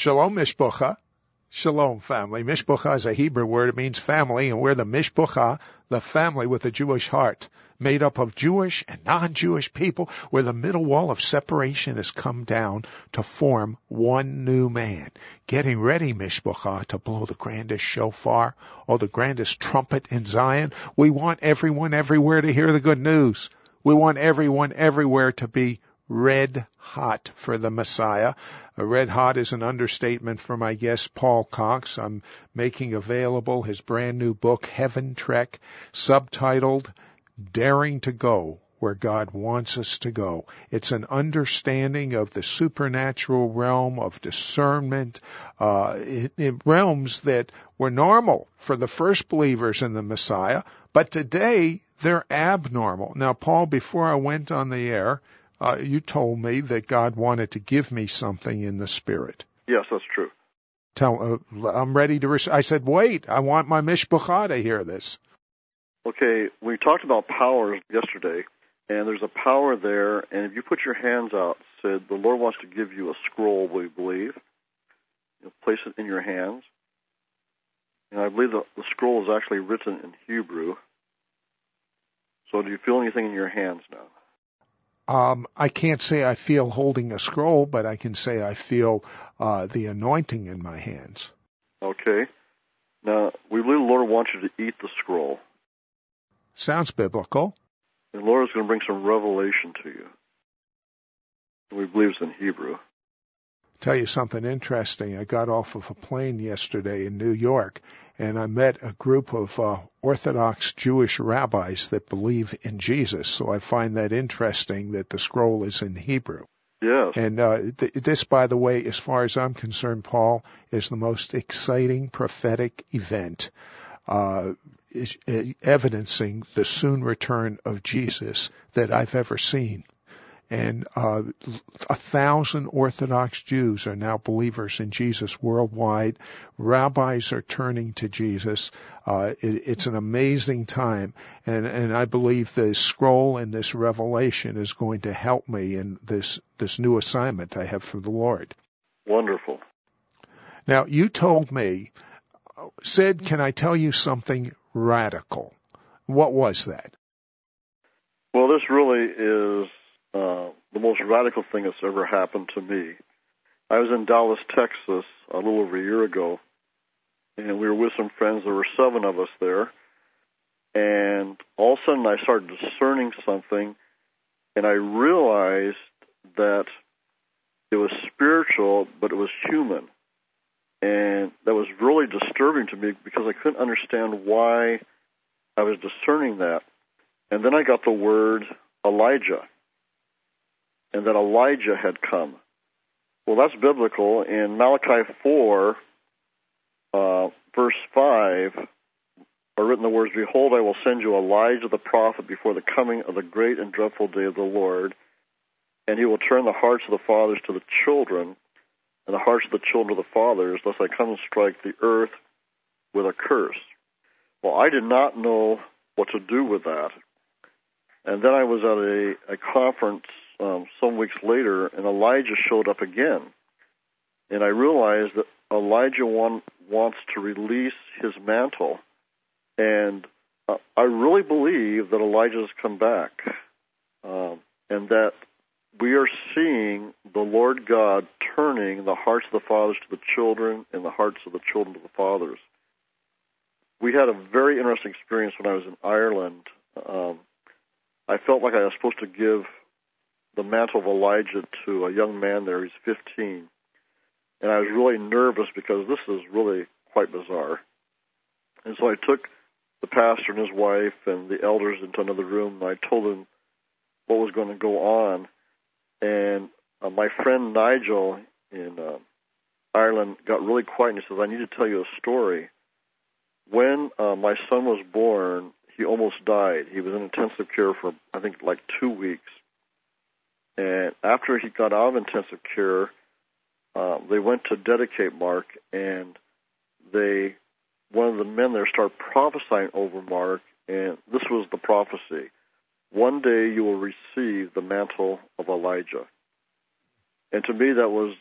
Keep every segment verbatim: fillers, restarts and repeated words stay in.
Shalom, Mishpocha. Shalom, family. Mishpocha is a Hebrew word. It means family, and we're the Mishpocha, the family with a Jewish heart, made up of Jewish and non-Jewish people, where the middle wall of separation has come down to form one new man. Getting ready, Mishpocha, to blow the grandest shofar or the grandest trumpet in Zion. We want everyone everywhere to hear the good news. We want everyone everywhere to be red hot for the Messiah. A red hot is an understatement for my guest, Paul Cox. I'm making available his brand new book, Heaven Trek, subtitled Daring to Go Where God Wants Us to Go. It's an understanding of the supernatural realm of discernment, uh, in, in realms that were normal for the first believers in the Messiah, but today they're abnormal. Now, Paul, before I went on the air, Uh, you told me that God wanted to give me something in the Spirit. Yes, that's true. Tell, uh, I'm ready to. Re- I said, wait, I want my Mishpocha to hear this. Okay, we talked about powers yesterday, and there's a power there, and if you put your hands out, said the Lord wants to give you a scroll, we believe. You'll place it in your hands. And I believe the, the scroll is actually written in Hebrew. So do you feel anything in your hands now? Um, I can't say I feel holding a scroll, but I can say I feel uh, the anointing in my hands. Okay. Now, we believe the Lord wants you to eat the scroll. Sounds biblical. And the Lord is going to bring some revelation to you. We believe it's in Hebrew. Tell you something interesting. I got off of a plane yesterday in New York, and I met a group of uh, Orthodox Jewish rabbis that believe in Jesus. So I find that interesting that the scroll is in Hebrew. Yes. And uh, th- this, by the way, as far as I'm concerned, Paul, is the most exciting prophetic event, uh, is, uh, evidencing the soon return of Jesus that I've ever seen. And uh, a thousand Orthodox Jews are now believers in Jesus worldwide. Rabbis are turning to Jesus. Uh, it, it's an amazing time. And, and I believe the scroll and this revelation is going to help me in this, this new assignment I have for the Lord. Wonderful. Now, you told me, Sid, can I tell you something radical? What was that? Well, this really is Uh, the most radical thing that's ever happened to me. I was in Dallas, Texas, a little over a year ago, and we were with some friends. There were seven of us there, and all of a sudden I started discerning something, and I realized that it was spiritual, but it was human, and that was really disturbing to me because I couldn't understand why I was discerning that. And then I got the word Elijah, and that Elijah had come. Well, that's biblical. In Malachi four, uh, verse five, are written the words, "Behold, I will send you Elijah the prophet before the coming of the great and dreadful day of the Lord, and he will turn the hearts of the fathers to the children, and the hearts of the children to the fathers, lest I come and strike the earth with a curse." Well, I did not know what to do with that. And then I was at a, a conference Um, some weeks later, and Elijah showed up again. And I realized that Elijah want, wants to release his mantle. And uh, I really believe that Elijah has come back, um, and that we are seeing the Lord God turning the hearts of the fathers to the children and the hearts of the children to the fathers. We had a very interesting experience when I was in Ireland. Um, I felt like I was supposed to give the mantle of Elijah to a young man there. He's fifteen. And I was really nervous because this is really quite bizarre. And so I took the pastor and his wife and the elders into another room, and I told them what was going to go on. And uh, my friend Nigel in uh, Ireland got really quiet, and he says, "I need to tell you a story. When uh, my son was born, he almost died. He was in intensive care for, I think, like two weeks. And after he got out of intensive care, uh, they went to dedicate Mark, and they, one of the men there started prophesying over Mark, and this was the prophecy. One day you will receive the mantle of Elijah. And to me, that was just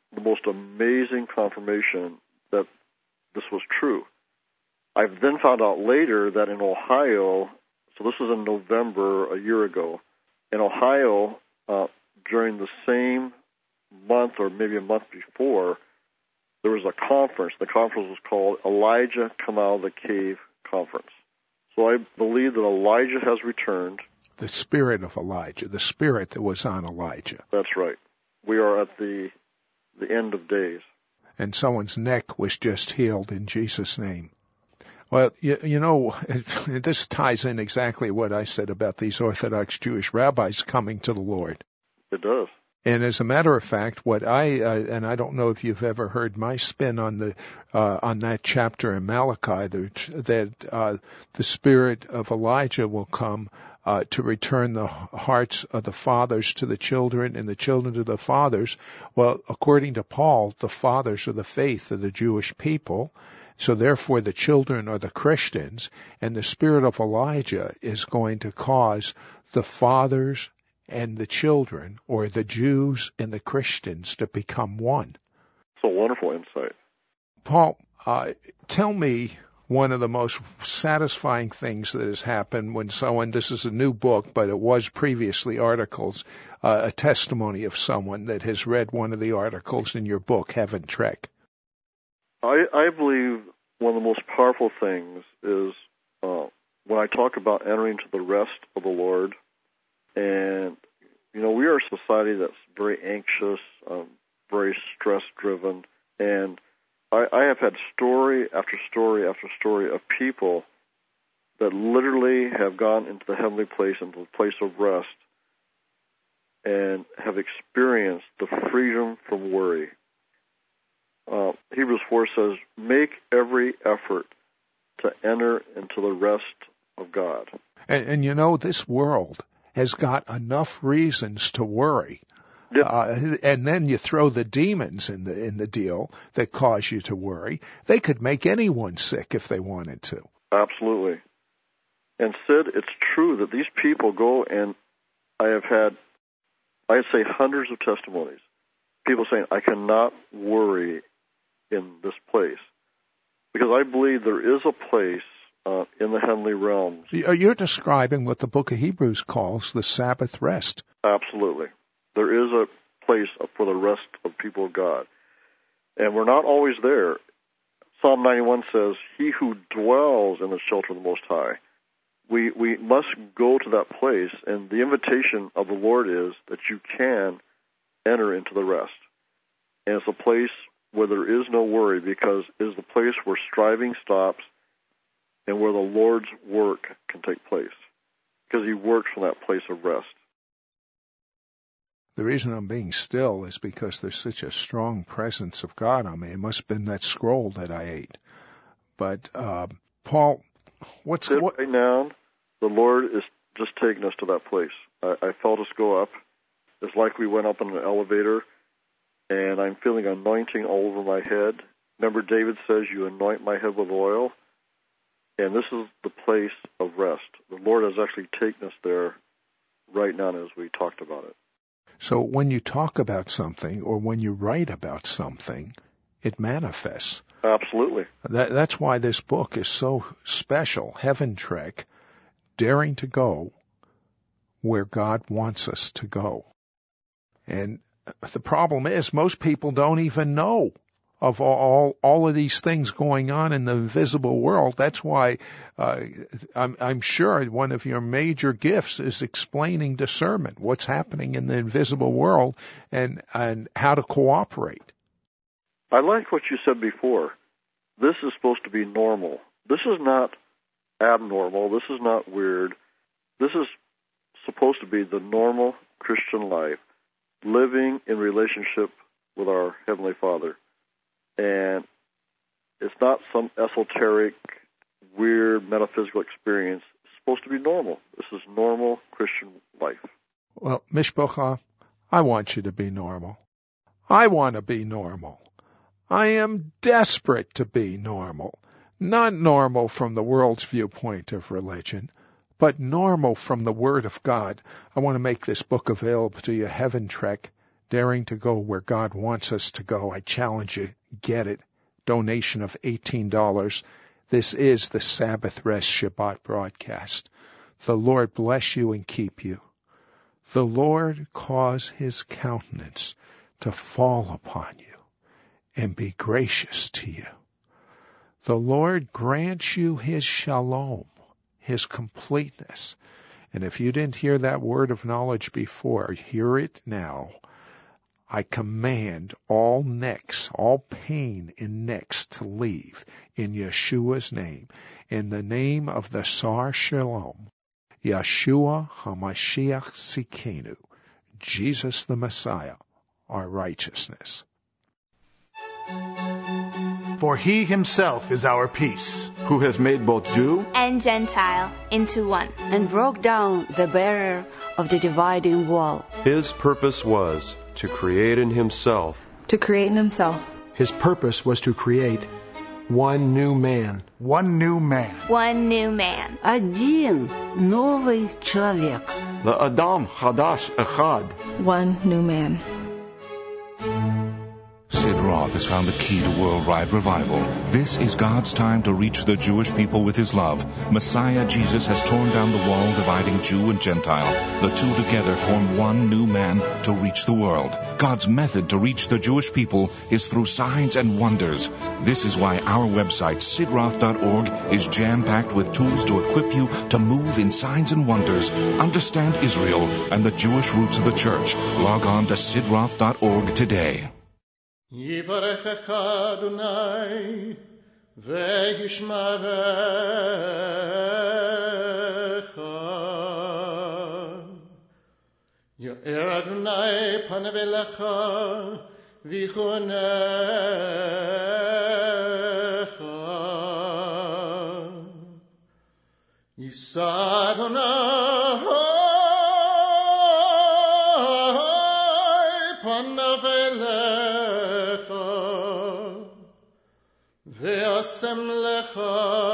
the most amazing confirmation that this was true. I've then found out later that in Ohio, so this was in November a year ago, in Ohio, uh, during the same month or maybe a month before, there was a conference. The conference was called Elijah Come Out of the Cave Conference. So I believe that Elijah has returned. The spirit of Elijah, the spirit that was on Elijah. That's right. We are at the the end of days. And someone's neck was just healed in Jesus' name. Well, you, you know, this ties in exactly what I said about these Orthodox Jewish rabbis coming to the Lord. It does. And as a matter of fact, what I uh, and I don't know if you've ever heard my spin on the uh, on that chapter in Malachi, that, that uh, the spirit of Elijah will come uh, to return the hearts of the fathers to the children and the children to the fathers. Well, according to Paul, the fathers are the faith of the Jewish people. So therefore, the children are the Christians, and the spirit of Elijah is going to cause the fathers and the children, or the Jews and the Christians, to become one. It's a wonderful insight. Paul, uh, tell me one of the most satisfying things that has happened when someone, this is a new book, but it was previously articles, uh, a testimony of someone that has read one of the articles in your book, Heaven Trek. I, I believe one of the most powerful things is uh, when I talk about entering into the rest of the Lord. And, you know, we are a society that's very anxious, um, very stress-driven. And I, I have had story after story after story of people that literally have gone into the heavenly place, into the place of rest, and have experienced the freedom from worry. Uh, Hebrews four says, make every effort to enter into the rest of God. And, and you know, this world has got enough reasons to worry. Yep. Uh, and then you throw the demons in the in the deal that cause you to worry. They could make anyone sick if they wanted to. Absolutely. And Sid, it's true that these people go, and I have had, I'd say, hundreds of testimonies. People saying, I cannot worry in this place. Because I believe there is a place uh, in the heavenly realms. You're describing what the book of Hebrews calls the Sabbath rest. Absolutely. There is a place for the rest of people of God. And we're not always there. Psalm ninety-one says, he who dwells in the shelter of the Most High. We, we must go to that place, and the invitation of the Lord is that you can enter into the rest. And it's a place where there is no worry, because it is the place where striving stops and where the Lord's work can take place, because he works from that place of rest. The reason I'm being still is because there's such a strong presence of God on me. It must have been that scroll that I ate. But, uh, Paul, what's... What? Right now, the Lord is just taking us to that place. I, I felt us go up. It's like we went up in an elevator, and I'm feeling anointing all over my head. Remember, David says, you anoint my head with oil. And this is the place of rest. The Lord has actually taken us there right now as we talked about it. So when you talk about something, or when you write about something, it manifests. Absolutely. That, that's why this book is so special, Heaven Trek, daring to go where God wants us to go. And the problem is, most people don't even know of all all of these things going on in the invisible world. That's why uh, I'm, I'm sure one of your major gifts is explaining discernment, what's happening in the invisible world, and and how to cooperate. I like what you said before. This is supposed to be normal. This is not abnormal. This is not weird. This is supposed to be the normal Christian life, living in relationship with our Heavenly Father. And it's not some esoteric, weird, metaphysical experience. It's supposed to be normal. This is normal Christian life. Well, Mishpocha, I want you to be normal. I want to be normal. I am desperate to be normal. Not normal from the world's viewpoint of religion, but normal from the Word of God. I want to make this book available to you, Heaven Trek, daring to go where God wants us to go. I challenge you, get it. Donation of eighteen dollars. This is the Sabbath Rest Shabbat broadcast. The Lord bless you and keep you. The Lord cause his countenance to fall upon you and be gracious to you. The Lord grant you his shalom, his completeness. And if you didn't hear that word of knowledge before, hear it now. I command all necks, all pain in necks to leave in Yeshua's name, in the name of the Sar Shalom, Yeshua HaMashiach Sikenu, Jesus the Messiah, our righteousness. For he himself is our peace, who has made both Jew and Gentile into one, and broke down the barrier of the dividing wall. His purpose was to create in himself. To create in himself. His purpose was to create one new man. One new man. One new man. Один новый человек. The Adam Hadash Echad. One new man. Sid Roth has found the key to worldwide revival. This is God's time to reach the Jewish people with his love. Messiah Jesus has torn down the wall dividing Jew and Gentile. The two together form one new man to reach the world. God's method to reach the Jewish people is through signs and wonders. This is why our website, sid roth dot org, is jam-packed with tools to equip you to move in signs and wonders, understand Israel and the Jewish roots of the church. Log on to sid roth dot org today. Yivarechecha Adonai ve'yishmarecha Yo'er Adonai panav elecha v'chunecha Yisa Adonai panav elecha Ve'asem lecha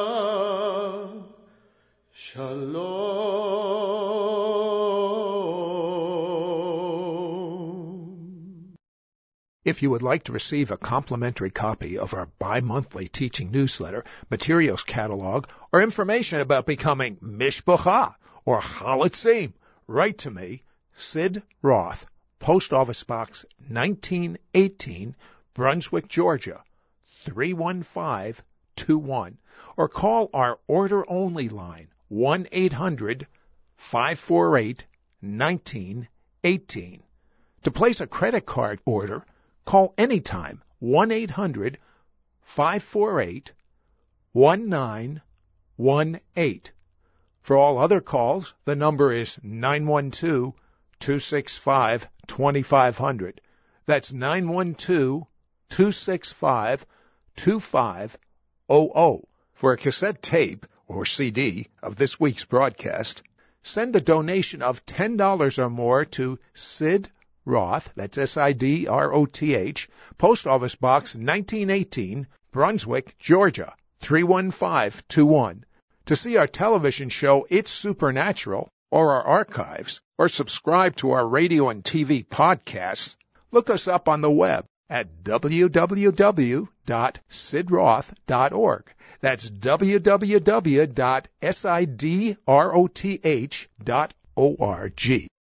shalom. If you would like to receive a complimentary copy of our bi-monthly teaching newsletter, materials catalog, or information about becoming Mishpacha or Chalatzim, write to me, Sid Roth, Post Office Box nineteen eighteen, Brunswick, Georgia, three one five two one, or call our order-only line, one eight hundred five four eight nineteen eighteen. To place a credit card order, call anytime, one eight hundred five four eight one nine one eight. For all other calls, the number is nine one two two six five two five zero zero. That's nine one two two six five two five zero zero. For a cassette tape or C D of this week's broadcast, send a donation of ten dollars or more to Sid Roth, that's S I D R O T H, Post Office Box nineteen eighteen, Brunswick, Georgia, three one five two one. To see our television show It's Supernatural, or our archives, or subscribe to our radio and T V podcasts, look us up on the web at w w w dot sid roth dot org. That's w w w dot sid roth dot org.